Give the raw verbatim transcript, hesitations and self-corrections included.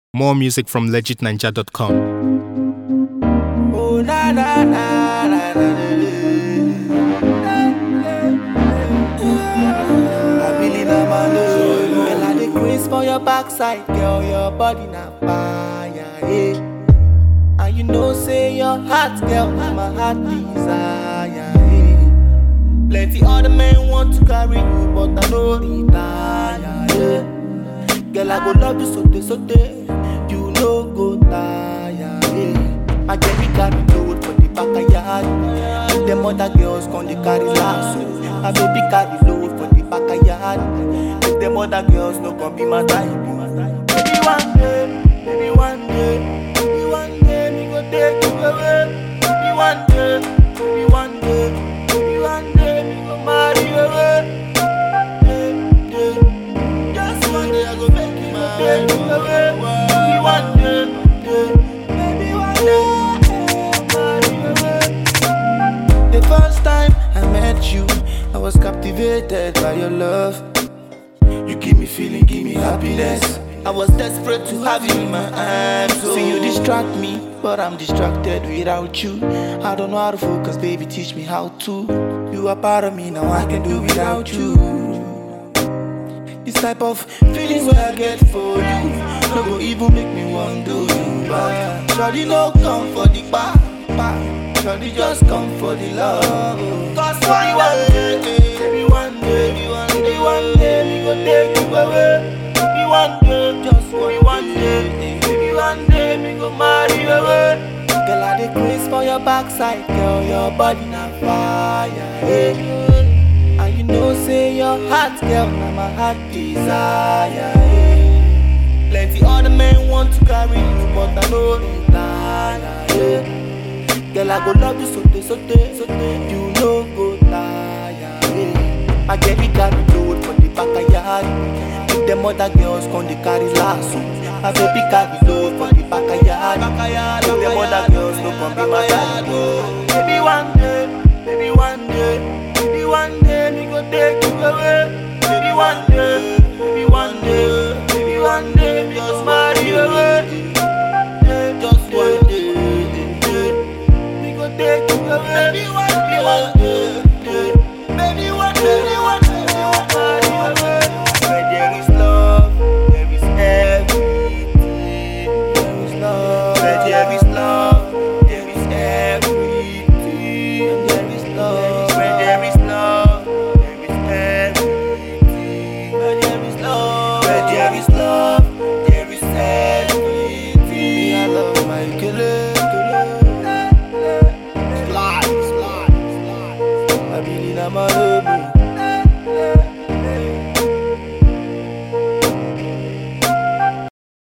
More music from legit ninja dot com. Oh na na na na na I believe I'm a love. Girl, I dey craze for your backside, girl. Your body na fire, yeah. And you know say your heart, girl, na my heart desire, yeah. Plenty other men want to carry you, but I no retire, yeah. Girl, I go love you so day, so day. You no go tire, yeah. My girl, we carry load for the back of yard. If them other girls come, they carry lasso. My baby carry load for the back of yard. If them other girls no come be my type. Baby one day, baby one day, baby one day, me go take you away. Baby one day, baby one day, baby one day, me go marry you away. Yeah, yeah. Just one day I go make you my take you away. Baby one day, yeah. Baby one day, marry you away. The first time I met you, I was captivated by your love. You give me feeling, give me happiness. I was desperate to have you in my arms. So see you distract me, but I'm distracted without you. I don't know how to focus, baby, teach me how to. You are part of me, now I can do without you. This type of feeling where I get for you, no go even make me want to do you back. Shawty no come for the bar, bar. Shawty just come for the love. Cause baby one day, baby one day, baby one day, baby one day, me go take you away. Baby one day, just baby one day, baby one day, me go marry you away. Girl, I dey craze for your backside, girl, your body na fire, yeah. And you know say your heart, girl, na my heart desire, yeah. Plenty other men want to carry you, but I no retire, yeah. Girl, I go love you so day, so day, so day. You no go tire, yeah. My girl, we carry load for the back of yard. If them other girls come, they carry lasso. My baby carry load for the back of yard. If them other girls no come, be my side. Baby one day, baby one day, baby one day, me go take you away. Baby one day, baby one day, baby one day, me just marry you away. Yeah, just one day. Take you away. Baby one day, one day, baby one day, baby one day, marry you away. Where there is love, there is everything. There is love. Where there is love, there is everything. There is love. Where there is love, there is everything. Where there is love, where there is love, there is everything. I love my killer. I believe I'm a